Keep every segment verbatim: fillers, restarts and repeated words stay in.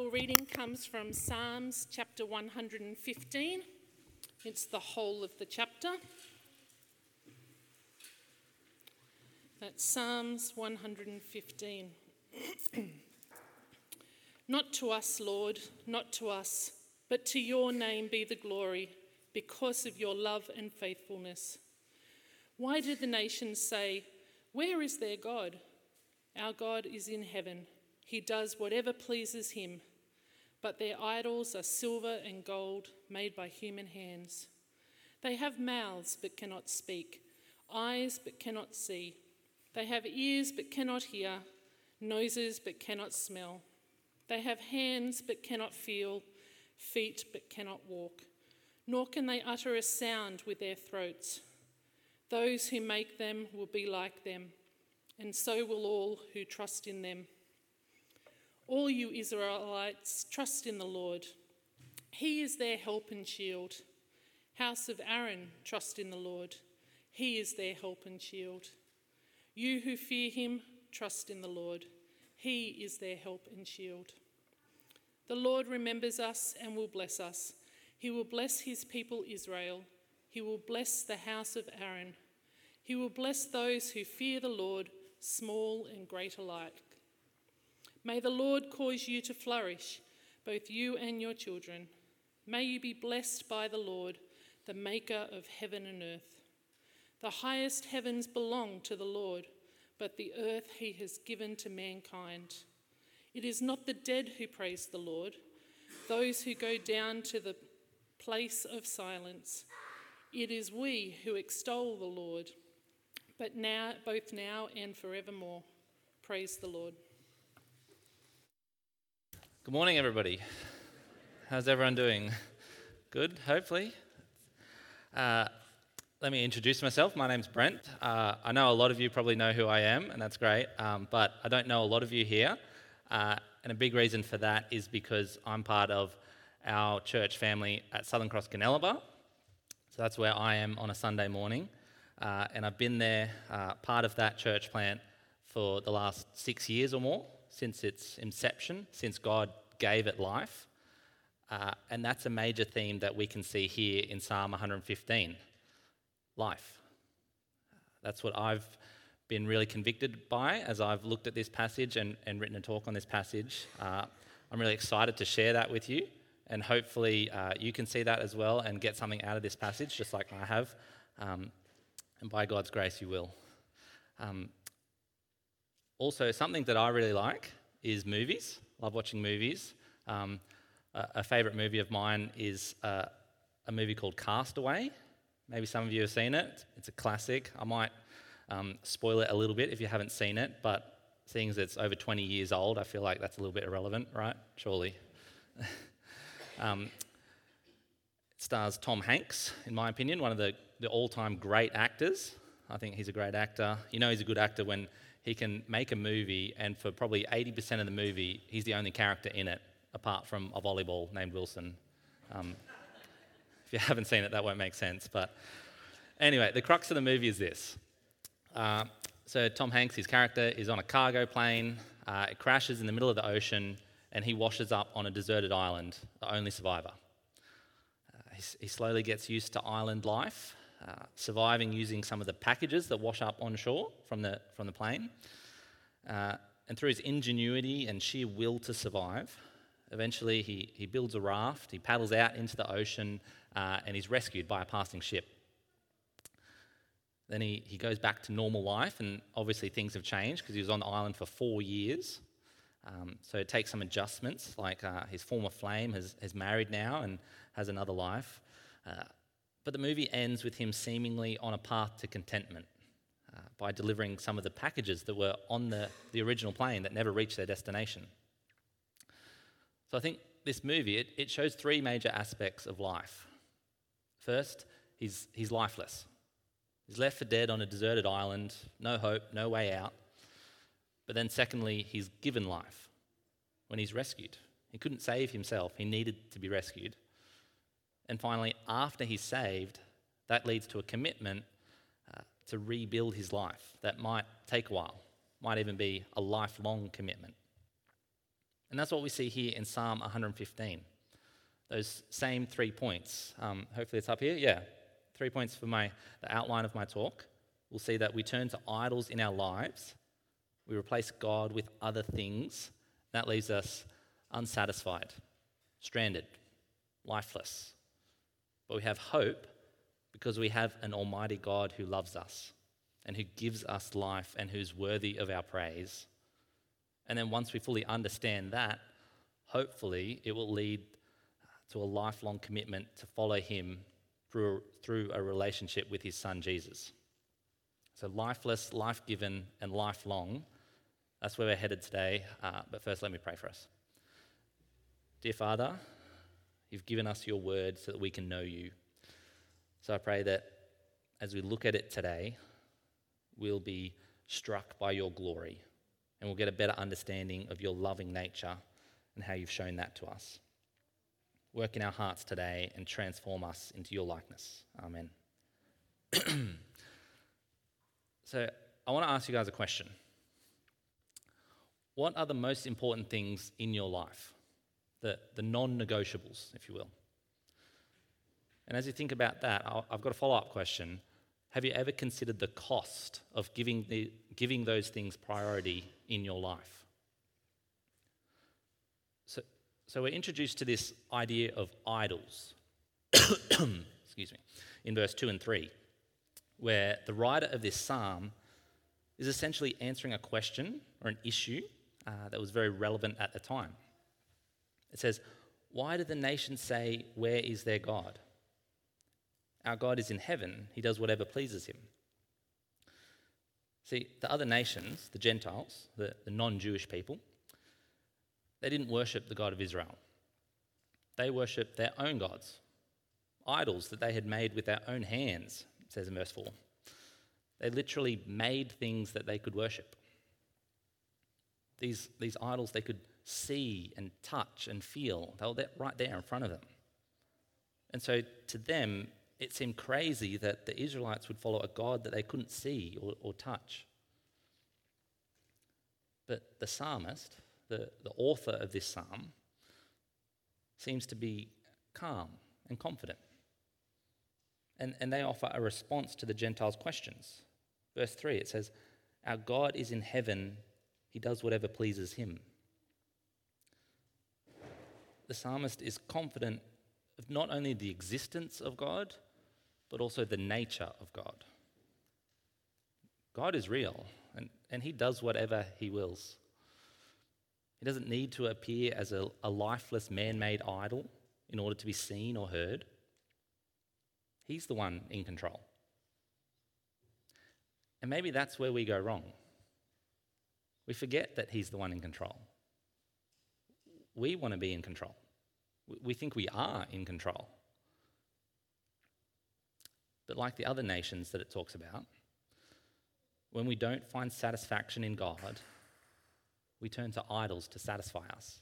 Bible reading comes from Psalms chapter one hundred fifteen. It's the whole of the chapter. That's Psalms one hundred fifteen. Not to us, Lord, not to us, but to your name be the glory, because of your love and faithfulness. Why do the nations say, "Where is their God?" Our God is in heaven. He does whatever pleases him. But their idols are silver and gold made by human hands. They have mouths but cannot speak, eyes but cannot see. They have ears but cannot hear, noses but cannot smell. They have hands but cannot feel, feet but cannot walk, nor can they utter a sound with their throats. Those who make them will be like them, and so will all who trust in them. All you Israelites, trust in the Lord. He is their help and shield. House of Aaron, trust in the Lord. He is their help and shield. You who fear him, trust in the Lord. He is their help and shield. The Lord remembers us and will bless us. He will bless his people Israel. He will bless the house of Aaron. He will bless those who fear the Lord, small and great alike. May the Lord cause you to flourish, both you and your children. May you be blessed by the Lord, the maker of heaven and earth. The highest heavens belong to the Lord, but the earth he has given to mankind. It is not the dead who praise the Lord, those who go down to the place of silence. It is we who extol the Lord, but now, both now and forevermore. Praise the Lord. Good morning, everybody. How's everyone doing? Good, hopefully. Uh, let me introduce myself. My name's Brent. Uh, I know a lot of you probably know who I am, and that's great, um, but I don't know a lot of you here. Uh, and a big reason for that is because I'm part of our church family at Southern Cross Canelaba. So that's where I am on a Sunday morning. Uh, and I've been there, uh, part of that church plant for the last six years or more, since its inception, since God gave it life. Uh, and that's a major theme that we can see here in Psalm one hundred fifteen, life. That's what I've been really convicted by as I've looked at this passage and, and written a talk on this passage. Uh, I'm really excited to share that with you, and hopefully uh, you can see that as well and get something out of this passage, just like I have. Um, and by God's grace, you will. Um, Also, something that I really like is movies. Love watching movies. Um, a, a favourite movie of mine is uh, a movie called Castaway. Maybe some of you have seen it. It's a classic. I might um, spoil it a little bit if you haven't seen it, but seeing as it's over twenty years old, I feel like that's a little bit irrelevant, right? Surely. um, it stars Tom Hanks, in my opinion, one of the, the all-time great actors. I think he's a great actor. You know he's a good actor when he can make a movie, and for probably eighty percent of the movie, he's the only character in it, apart from a volleyball named Wilson. Um, if you haven't seen it, that won't make sense. But anyway, the crux of the movie is this. Uh, so Tom Hanks, his character, is on a cargo plane. Uh, it crashes in the middle of the ocean, and he washes up on a deserted island, the only survivor. Uh, he, he slowly gets used to island life, Uh, surviving using some of the packages that wash up on shore from the from the plane. Uh, and through his ingenuity and sheer will to survive, eventually he, he builds a raft, he paddles out into the ocean, uh, and he's rescued by a passing ship. Then he, he goes back to normal life, and obviously things have changed because he was on the island for four years. Um, so it takes some adjustments, like uh, his former flame has, has married now and has another life. Uh, But the movie ends with him seemingly on a path to contentment uh, by delivering some of the packages that were on the, the original plane that never reached their destination. So I think this movie, it, it shows three major aspects of life. First, he's, he's lifeless. He's left for dead on a deserted island, no hope, no way out. But then secondly, he's given life when he's rescued. He couldn't save himself, he needed to be rescued. And finally, after he's saved, that leads to a commitment uh, to rebuild his life that might take a while, might even be a lifelong commitment. And that's what we see here in Psalm one hundred fifteen. Those same three points. Um, hopefully it's up here. Yeah, three points for my the outline of my talk. We'll see that we turn to idols in our lives. We replace God with other things. That leaves us unsatisfied, stranded, lifeless. But we have hope because we have an almighty God who loves us and who gives us life and who's worthy of our praise. And then once we fully understand that, hopefully it will lead to a lifelong commitment to follow him through, through a relationship with his son Jesus. So lifeless, life-given, and lifelong, that's where we're headed today. Uh, but first, let me pray for us. Dear Father, you've given us your word so that we can know you. So I pray that as we look at it today, we'll be struck by your glory and we'll get a better understanding of your loving nature and how you've shown that to us. Work in our hearts today and transform us into your likeness. Amen. So I want to ask you guys a question. What are the most important things in your life? The, the non-negotiables, if you will. And as you think about that, I'll, I've got a follow-up question. Have you ever considered the cost of giving, the, giving those things priority in your life? So, so we're introduced to this idea of idols, excuse me, in verse two and three, where the writer of this psalm is essentially answering a question or an issue uh, that was very relevant at the time. It says, why do the nations say, where is their God? Our God is in heaven. He does whatever pleases him. See, the other nations, the Gentiles, the, the non-Jewish people, they didn't worship the God of Israel. They worshipped their own gods, idols that they had made with their own hands, it says in verse four. They literally made things that they could worship. These, these idols they could see and touch and feel. They were there, right there in front of them. And so to them, it seemed crazy that the Israelites would follow a God that they couldn't see or, or touch. But the psalmist, the, the author of this psalm, seems to be calm and confident. And, and they offer a response to the Gentiles' questions. Verse three, it says, our God is in heaven, he does whatever pleases him. The psalmist is confident of not only the existence of God, but also the nature of God. God is real, and, and he does whatever he wills. He doesn't need to appear as a, a lifeless man-made idol in order to be seen or heard. He's the one in control. And maybe that's where we go wrong. We forget that he's the one in control. We want to be in control. We think we are in control. But like the other nations that it talks about, when we don't find satisfaction in God, we turn to idols to satisfy us.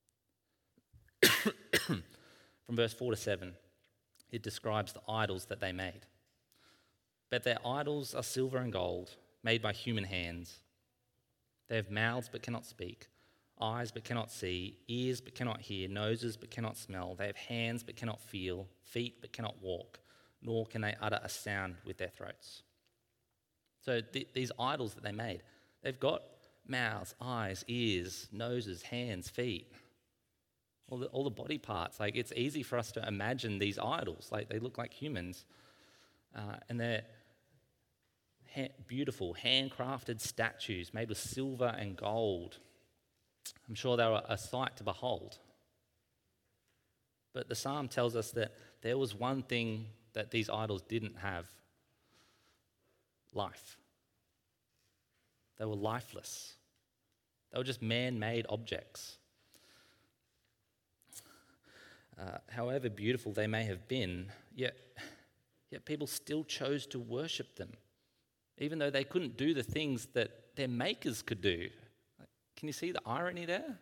From verse four to seven, it describes the idols that they made. But their idols are silver and gold, made by human hands. They have mouths but cannot speak, eyes but cannot see, ears but cannot hear, noses but cannot smell. They have hands but cannot feel, feet but cannot walk, nor can they utter a sound with their throats. So th- these idols that they made, they've got mouths, eyes, ears, noses, hands, feet, all the, all the body parts. Like, it's easy for us to imagine these idols. Like, they look like humans. Uh, and they're ha- beautiful, handcrafted statues made with silver and gold. I'm sure they were a sight to behold. But the psalm tells us that there was one thing that these idols didn't have: life. They were lifeless. They were just man-made objects. Uh, however beautiful they may have been, yet, yet people still chose to worship them, even though they couldn't do the things that their makers could do. Can you see the irony there?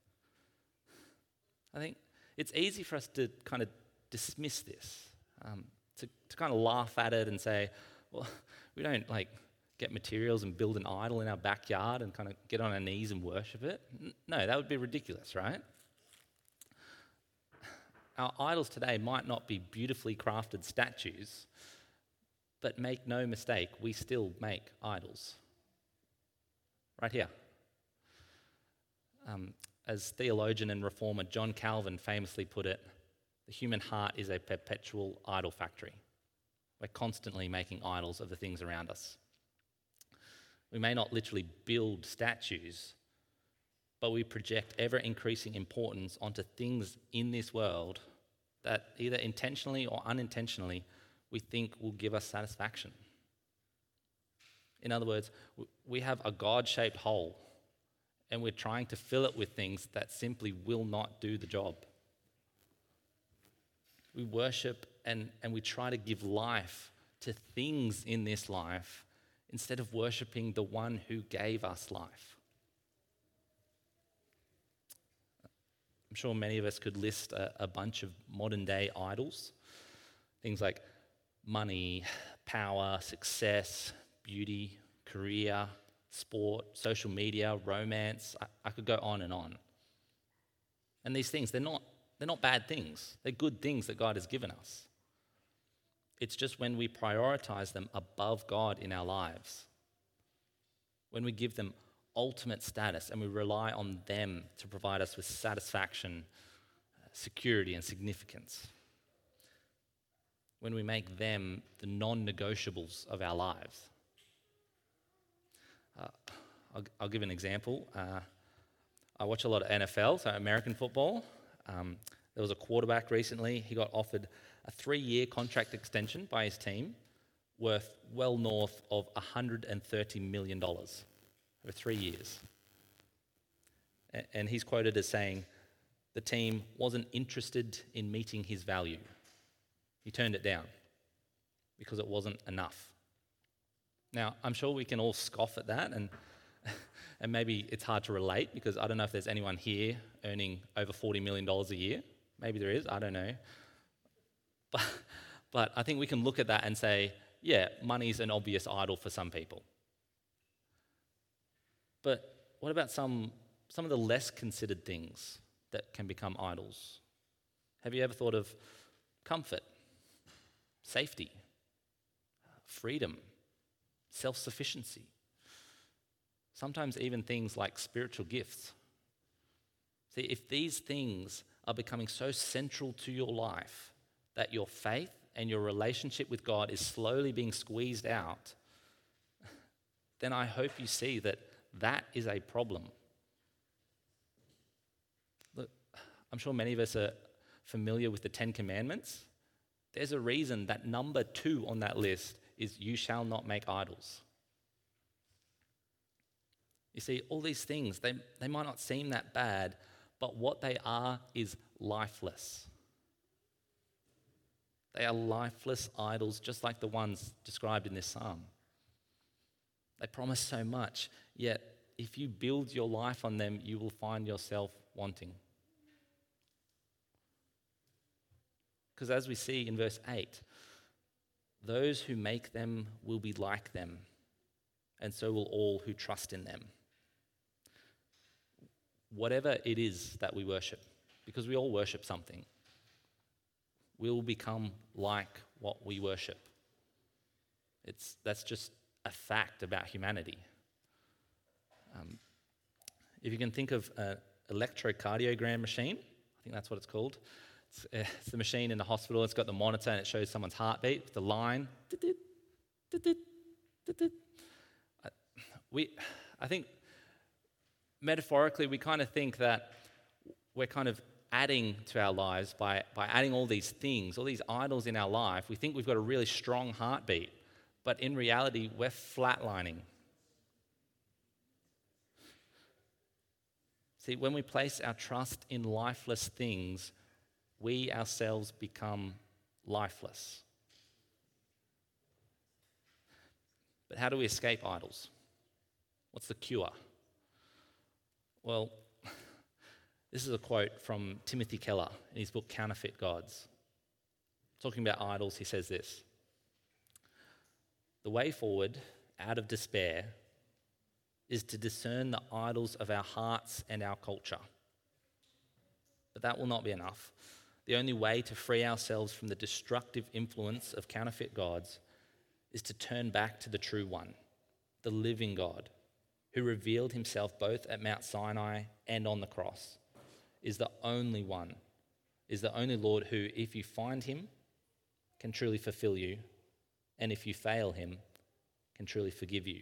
I think it's easy for us to kind of dismiss this, um, to, to kind of laugh at it and say, well, we don't like get materials and build an idol in our backyard and kind of get on our knees and worship it? No, that would be ridiculous, right? Our idols today might not be beautifully crafted statues, but make no mistake, we still make idols. Right here. Um, as theologian and reformer John Calvin famously put it, the human heart is a perpetual idol factory. We're constantly making idols of the things around us. We may not literally build statues, but we project ever-increasing importance onto things in this world that either intentionally or unintentionally we think will give us satisfaction. In other words, we have a God-shaped hole, and we're trying to fill it with things that simply will not do the job. We worship and, and we try to give life to things in this life instead of worshiping the one who gave us life. I'm sure many of us could list a, a bunch of modern day idols. Things like money, power, success, beauty, career, sport, social media, romance. I, I could go on and on. And these things, they're not, they're not bad things. They're good things that God has given us. It's just when we prioritize them above God in our lives, when we give them ultimate status and we rely on them to provide us with satisfaction, security, and significance, when we make them the non-negotiables of our lives. Uh, I'll, I'll give an example. Uh, I watch a lot of N F L, so American football. Um, there was a quarterback recently. He got offered a three-year contract extension by his team worth well north of one hundred thirty million dollars over three years. A- and he's quoted as saying, the team wasn't interested in meeting his value. He turned it down because it wasn't enough. Now, I'm sure we can all scoff at that, and and maybe it's hard to relate because I don't know if there's anyone here earning over forty million dollars a year. Maybe there is, I don't know. But, but I think we can look at that and say, yeah, money's an obvious idol for some people. But what about some, some of the less considered things that can become idols? Have you ever thought of comfort, safety, freedom, self-sufficiency? Sometimes even things like spiritual gifts. See, if these things are becoming so central to your life that your faith and your relationship with God is slowly being squeezed out, then I hope you see that that is a problem. Look, I'm sure many of us are familiar with the Ten Commandments. There's a reason that number two on that list is you shall not make idols. You see, all these things, they, they might not seem that bad, but what they are is lifeless. They are lifeless idols, just like the ones described in this psalm. They promise so much, yet if you build your life on them, you will find yourself wanting. Because as we see in verse eight, those who make them will be like them, and so will all who trust in them. Whatever it is that we worship, because we all worship something, we'll become like what we worship. It's, that's just a fact about humanity. Um, if you can think of an electrocardiogram machine, I think that's what it's called. It's, uh, it's the machine in the hospital. It's got the monitor and it shows someone's heartbeat with the line. We, I think metaphorically we kind of think that we're kind of adding to our lives by, by adding all these things, all these idols in our life. We think we've got a really strong heartbeat, but in reality we're flatlining. See, when we place our trust in lifeless things, we ourselves become lifeless. But how do we escape idols? What's the cure? Well, this is a quote from Timothy Keller in his book Counterfeit Gods. Talking about idols, he says this: the way forward out of despair is to discern the idols of our hearts and our culture. But that will not be enough. The only way to free ourselves from the destructive influence of counterfeit gods is to turn back to the true one, the living God, who revealed himself both at Mount Sinai and on the cross, is the only one, is the only Lord who, if you find him, can truly fulfill you, and if you fail him, can truly forgive you.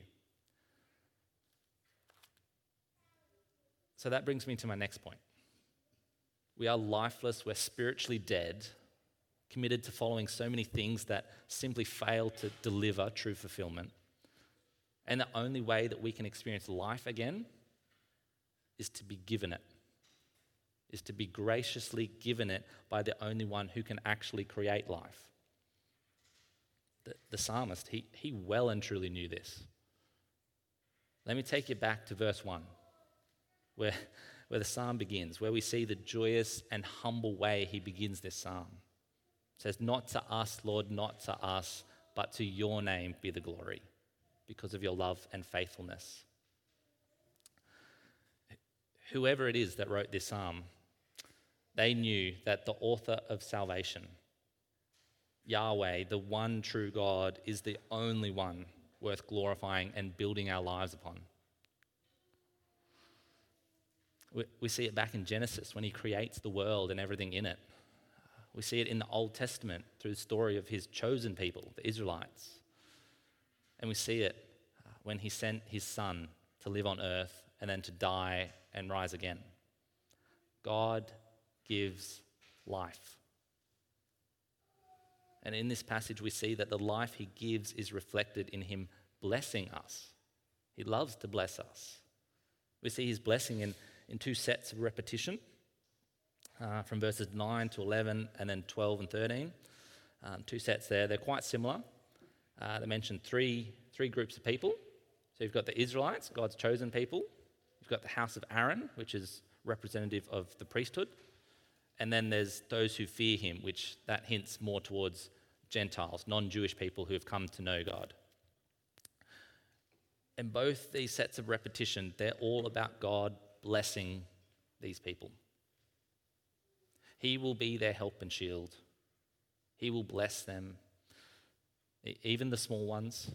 So that brings me to my next point. We are lifeless, we're spiritually dead, committed to following so many things that simply fail to deliver true fulfillment. And the only way that we can experience life again is to be given it, is to be graciously given it by the only one who can actually create life. The, the psalmist, he, he well and truly knew this. Let me take you back to verse one, where, where the psalm begins, where we see the joyous and humble way he begins this psalm. It says, "Not to us, Lord, not to us, but to your name be the glory, because of your love and faithfulness." Whoever it is that wrote this psalm, they knew that the author of salvation, Yahweh, the one true God, is the only one worth glorifying and building our lives upon. We, we see it back in Genesis when he creates the world and everything in it. We see it in the Old Testament through the story of his chosen people, the Israelites. And we see it when he sent his son to live on earth and then to die and rise again. God gives life. And in this passage, we see that the life he gives is reflected in him blessing us. He loves to bless us. We see his blessing in, in two sets of repetition, uh, from verses nine to eleven and then twelve and thirteen. Um, two sets there. They're quite similar. Uh, they mention three, three groups of people. So you've got the Israelites, God's chosen people. You've got the house of Aaron, which is representative of the priesthood. And then there's those who fear him, which that hints more towards Gentiles, non-Jewish people who have come to know God. And both these sets of repetition, they're all about God blessing these people. He will be their help and shield. He will bless them, even the small ones.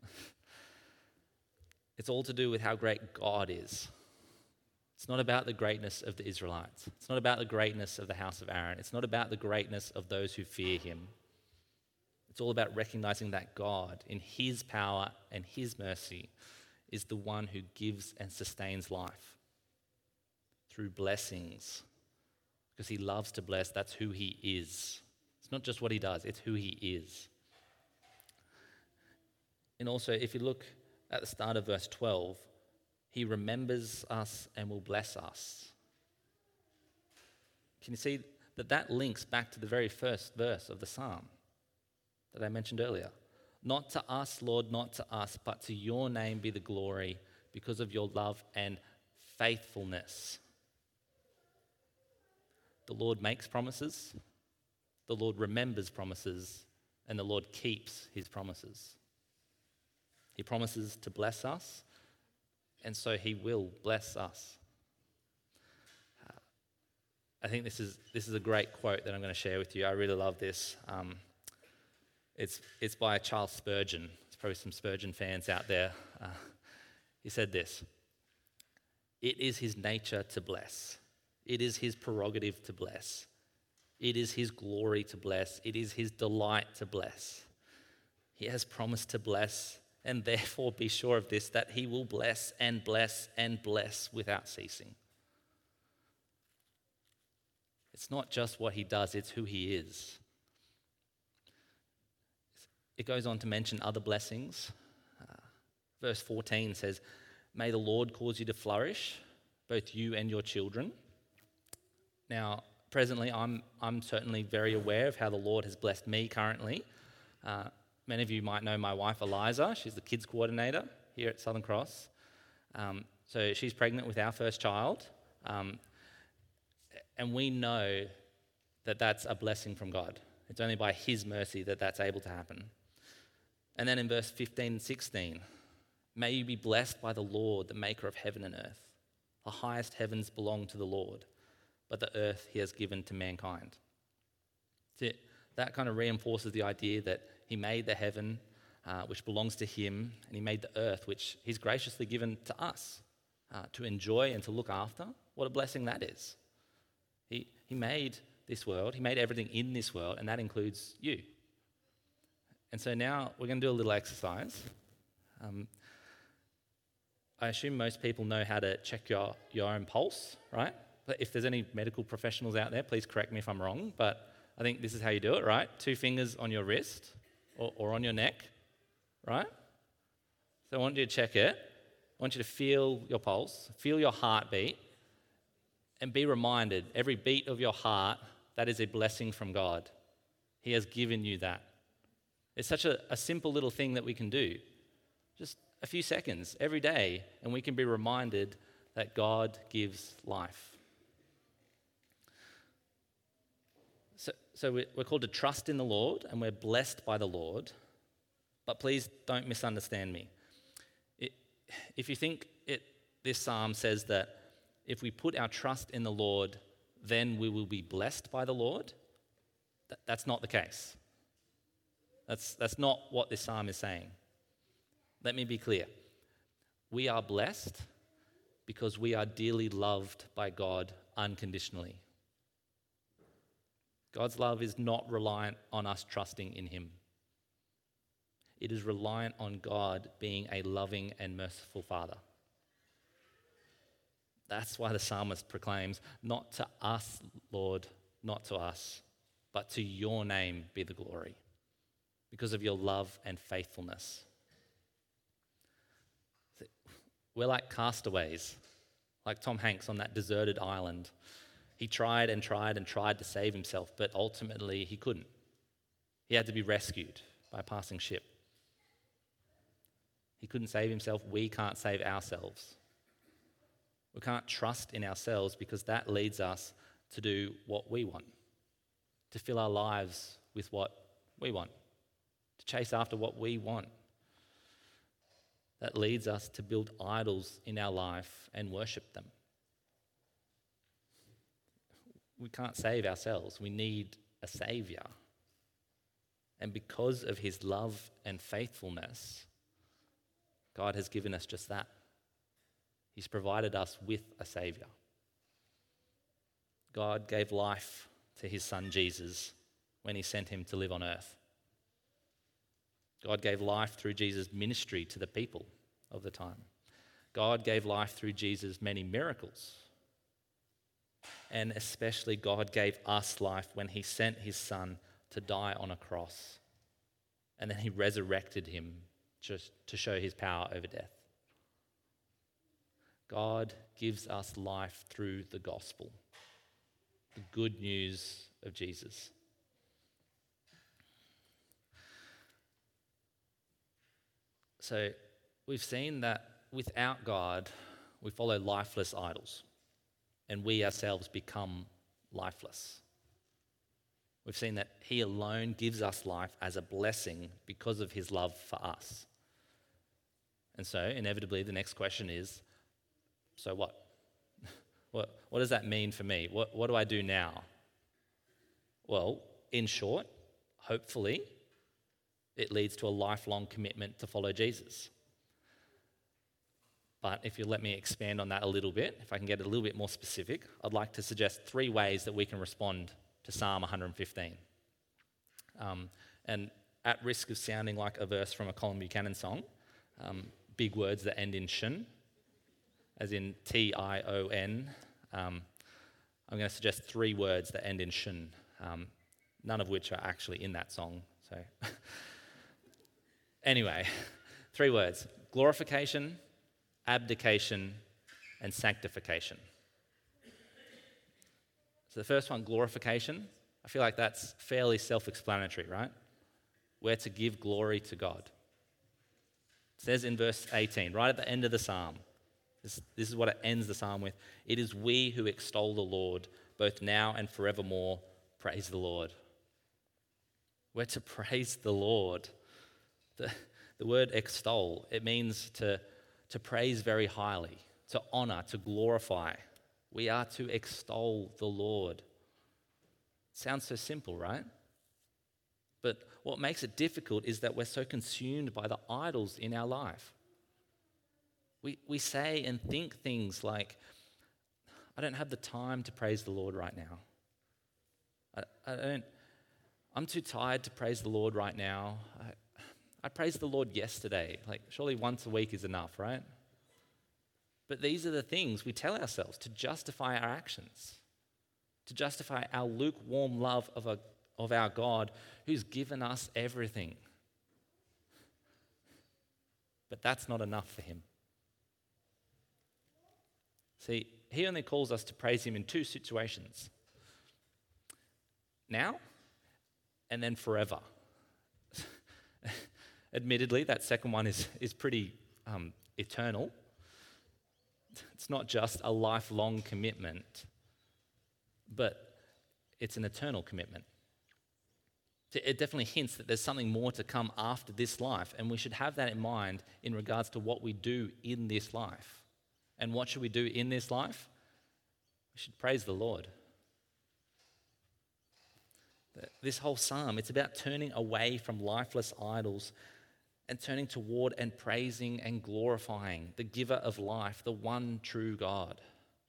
It's all to do with how great God is. It's not about the greatness of the Israelites. It's not about the greatness of the house of Aaron. It's not about the greatness of those who fear him. It's all about recognizing that God, in his power and his mercy, is the one who gives and sustains life through blessings. Because he loves to bless, that's who he is. It's not just what he does, it's who he is. And also, if you look at the start of verse twelve, he remembers us and will bless us. Can you see that that links back to the very first verse of the psalm that I mentioned earlier? Not to us, Lord, not to us, but to your name be the glory because of your love and faithfulness. The Lord makes promises, the Lord remembers promises, and the Lord keeps his promises. He promises to bless us, and so he will bless us. Uh, I think this is this is a great quote that I'm going to share with you. I really love this. Um, it's it's by Charles Spurgeon. There's probably some Spurgeon fans out there. Uh, he said this: "It is his nature to bless. It is his prerogative to bless. It is his glory to bless. It is his delight to bless. He has promised to bless, and therefore be sure of this, that he will bless and bless and bless without ceasing." It's not just what he does, it's who he is. It goes on to mention other blessings. Uh, verse fourteen says, "May the Lord cause you to flourish, both you and your children." Now, presently, I'm I'm certainly very aware of how the Lord has blessed me currently. Uh, many of you might know my wife, Eliza. She's the kids coordinator here at Southern Cross. Um, so she's pregnant with our first child. Um, and we know that that's a blessing from God. It's only by his mercy that that's able to happen. And then in verse fifteen and sixteen, May you be blessed by the Lord, the maker of heaven and earth. The highest heavens belong to the Lord, but the earth he has given to mankind. See, that kind of reinforces the idea that he made the heaven, uh, which belongs to him, and he made the earth, which he's graciously given to us uh, to enjoy and to look after. What a blessing that is. He, he made this world, he made everything in this world, and that includes you. And so now we're going to do a little exercise. Um, I assume most people know how to check your, your own pulse, right? But if there's any medical professionals out there, please correct me if I'm wrong, but I think this is how you do it, right? Two fingers on your wrist or, or on your neck, right? So I want you to check it. I want you to feel your pulse, feel your heartbeat, and be reminded, every beat of your heart, that is a blessing from God. He has given you that. It's such a, a simple little thing that we can do. Just a few seconds every day, and we can be reminded that God gives life. So, so we're called to trust in the Lord, and we're blessed by the Lord. But please don't misunderstand me. It, if you think it, this psalm says that if we put our trust in the Lord, then we will be blessed by the Lord, that, that's not the case. That's, that's not what this psalm is saying. Let me be clear. We are blessed because we are dearly loved by God unconditionally. God's love is not reliant on us trusting in him. It is reliant on God being a loving and merciful Father. That's why the psalmist proclaims, not to us, Lord, not to us, but to your name be the glory, because of your love and faithfulness. We're like castaways, like Tom Hanks on that deserted island. He tried and tried and tried to save himself, but ultimately he couldn't. He had to be rescued by a passing ship. He couldn't save himself. We can't save ourselves. We can't trust in ourselves because that leads us to do what we want, to fill our lives with what we want, to chase after what we want. That leads us to build idols in our life and worship them. We can't save ourselves. We need a Savior. And because of his love and faithfulness, God has given us just that. He's provided us with a Savior. God gave life to his son Jesus when he sent him to live on earth. God gave life through Jesus' ministry to the people of the time. God gave life through Jesus' many miracles. And especially God gave us life when he sent his son to die on a cross. And then he resurrected him just to show his power over death. God gives us life through the gospel, the good news of Jesus. So we've seen that without God, we follow lifeless idols, and we ourselves become lifeless. We've seen that he alone gives us life as a blessing because of his love for us. And so, inevitably, the next question is, so what? What, what does that mean for me? What, what do I do now? Well, in short, hopefully, it leads to a lifelong commitment to follow Jesus. But if you let me expand on that a little bit, if I can get a little bit more specific, I'd like to suggest three ways that we can respond to Psalm one hundred fifteen. Um, and at risk of sounding like a verse from a Colin Buchanan song, um, big words that end in shin, as in T I O N, um, I'm going to suggest three words that end in shin, um, none of which are actually in that song. So, anyway, three words: glorification, abdication, and sanctification. So the first one, glorification, I feel like that's fairly self-explanatory, right? We're to give glory to God. It says in verse eighteen, right at the end of the psalm, this, this is what it ends the psalm with: it is we who extol the Lord, both now and forevermore. Praise the Lord. We're to praise the Lord. The, The word extol, it means to, to praise very highly, to honor, to glorify. We are to extol the Lord. Sounds so simple, right? But what makes it difficult is that we're so consumed by the idols in our life. We, we say and think things like, I don't have the time to praise the Lord right now. I, I don't, I'm too tired to praise the Lord right now. I, I praised the Lord yesterday. Like, surely once a week is enough, right? But these are the things we tell ourselves to justify our actions, to justify our lukewarm love of, a, of our God who's given us everything. But that's not enough for him. See, he only calls us to praise him in two situations. Now, and then forever. Admittedly, that second one is, is pretty um, eternal. It's not just a lifelong commitment, but it's an eternal commitment. It definitely hints that there's something more to come after this life, and we should have that in mind in regards to what we do in this life. And what should we do in this life? We should praise the Lord. This whole psalm, it's about turning away from lifeless idols and turning toward and praising and glorifying the giver of life, the one true God.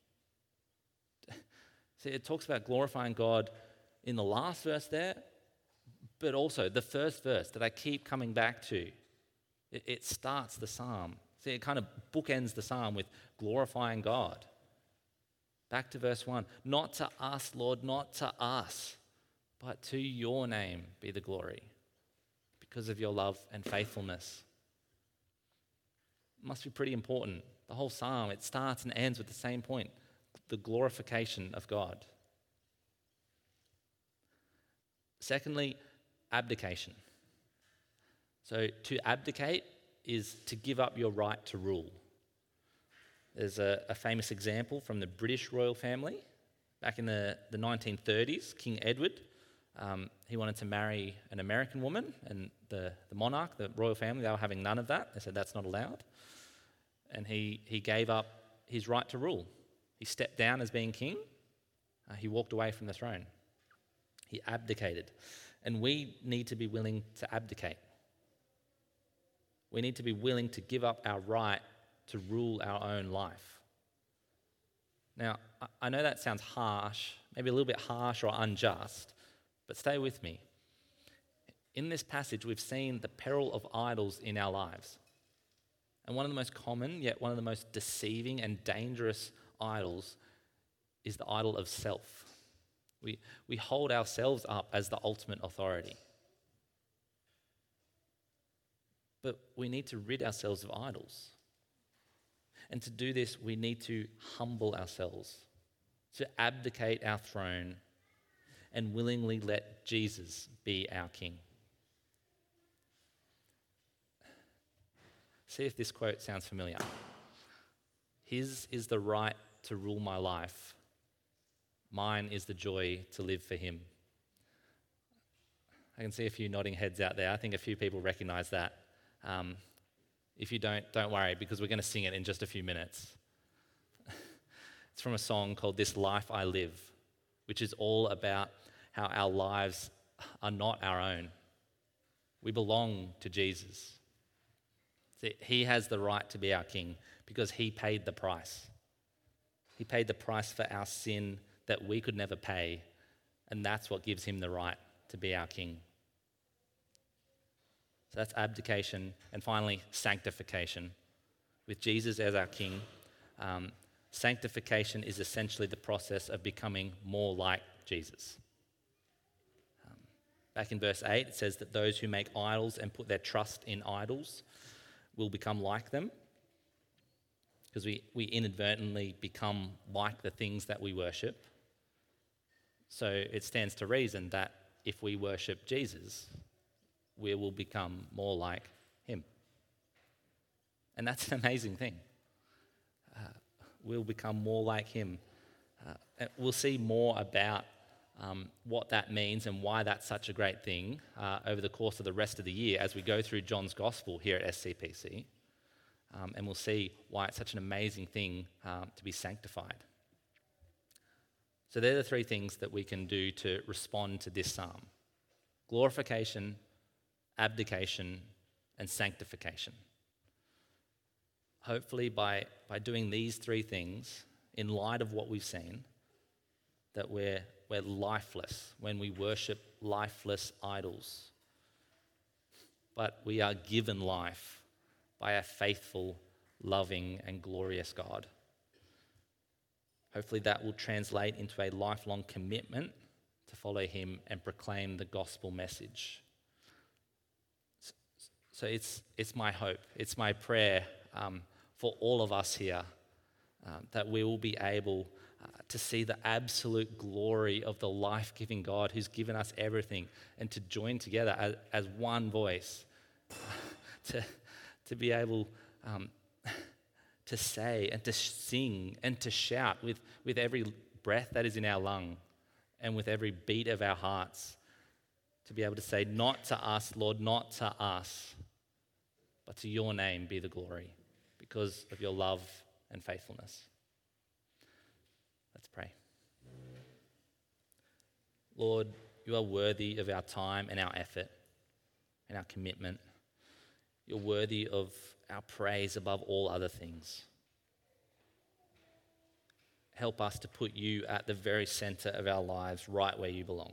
See, it talks about glorifying God in the last verse there, but also the first verse that I keep coming back to. It, it starts the psalm. See, it kind of bookends the psalm with glorifying God. Back to verse one. Not to us, Lord, not to us, but to your name be the glory, because of your love and faithfulness. It must be pretty important. The whole psalm, it starts and ends with the same point, the glorification of God. Secondly, abdication. So to abdicate is to give up your right to rule. There's a, a famous example from the British royal family. Back in the, the nineteen thirties, King Edward, um, he wanted to marry an American woman, and the, the monarch, the royal family, they were having none of that. They said that's not allowed. And he, he gave up his right to rule. He stepped down as being king. Uh, he walked away from the throne. He abdicated. And we need to be willing to abdicate. We need to be willing to give up our right to rule our own life. Now, I know that sounds harsh, maybe a little bit harsh or unjust, but stay with me. In this passage, we've seen the peril of idols in our lives. And one of the most common, yet one of the most deceiving and dangerous idols is the idol of self. We, we hold ourselves up as the ultimate authority. But we need to rid ourselves of idols. And to do this, we need to humble ourselves, to abdicate our throne, and willingly let Jesus be our King. See if this quote sounds familiar. His is the right to rule my life. Mine is the joy to live for him. I can see a few nodding heads out there. I think a few people recognize that. Um, if you don't, don't worry, because we're going to sing it in just a few minutes. It's from a song called This Life I Live, which is all about how our lives are not our own. We belong to Jesus. See, he has the right to be our King because he paid the price. He paid the price for our sin that we could never pay, and that's what gives him the right to be our King. So that's abdication. And finally, sanctification. With Jesus as our King, um, sanctification is essentially the process of becoming more like Jesus. Um, back in verse eight, it says that those who make idols and put their trust in idols will become like them, because we, we inadvertently become like the things that we worship. So it stands to reason that if we worship Jesus, we will become more like him. And that's an amazing thing. Uh, we'll become more like him. Uh, we'll see more about um, what that means and why that's such a great thing uh, over the course of the rest of the year as we go through John's Gospel here at S C P C. Um, and we'll see why it's such an amazing thing um, to be sanctified. So they're the three things that we can do to respond to this psalm: glorification, abdication, and sanctification. Hopefully by, by doing these three things, in light of what we've seen, that we're, we're lifeless when we worship lifeless idols. But we are given life by a faithful, loving, and glorious God. Hopefully that will translate into a lifelong commitment to follow him and proclaim the gospel message. So it's, it's my hope, it's my prayer um, for all of us here um, that we will be able uh, to see the absolute glory of the life-giving God who's given us everything, and to join together as, as one voice to, to be able um, to say and to sing and to shout with, with every breath that is in our lung and with every beat of our hearts, to be able to say, not to us, Lord, not to us, but to your name be the glory because of your love and faithfulness. Let's pray. Lord, you are worthy of our time and our effort and our commitment. You're worthy of our praise above all other things. Help us to put you at the very center of our lives, right where you belong.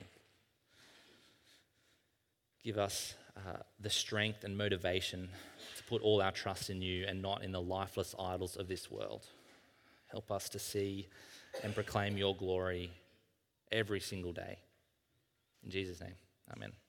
Give us uh, the strength and motivation to put all our trust in you and not in the lifeless idols of this world. Help us to see and proclaim your glory every single day. In Jesus' name, amen.